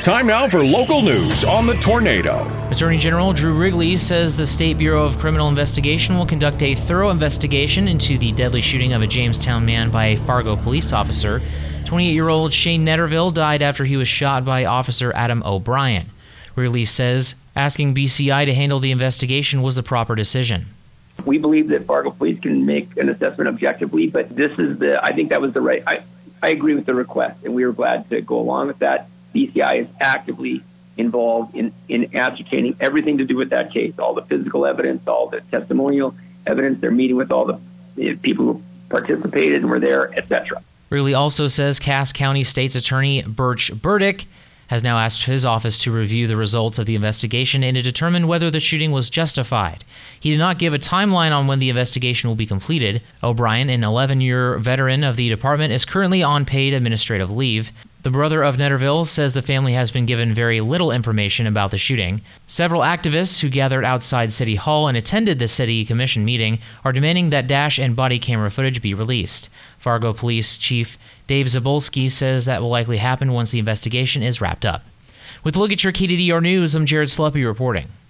Time now for local news on the Tornado. Attorney General Drew Wrigley says the State Bureau of Criminal Investigation will conduct a thorough investigation into the deadly shooting of a Jamestown man by a Fargo police officer. 28-year-old Shane Netterville died after he was shot by Officer Adam O'Brien. Wrigley says asking BCI to handle the investigation was the proper decision. We believe that Fargo Police can make an assessment objectively, but I think that was the right. I agree with the request, and we were glad to go along with that. BCI is actively involved in ascertaining everything to do with that case, all the physical evidence, all the testimonial evidence. They're meeting with all the people who participated and were there, etc. Wrigley also says Cass County State's Attorney Birch Burdick has now asked his office to review the results of the investigation and to determine whether the shooting was justified. He did not give a timeline on when the investigation will be completed. O'Brien, an 11-year veteran of the department, is currently on paid administrative leave. The brother of Netterville says the family has been given very little information about the shooting. Several activists who gathered outside City Hall and attended the City Commission meeting are demanding that dash and body camera footage be released. Fargo Police Chief Dave Zabolski says that will likely happen once the investigation is wrapped up. With a look at your KTDR News, I'm Jared Sleppy reporting.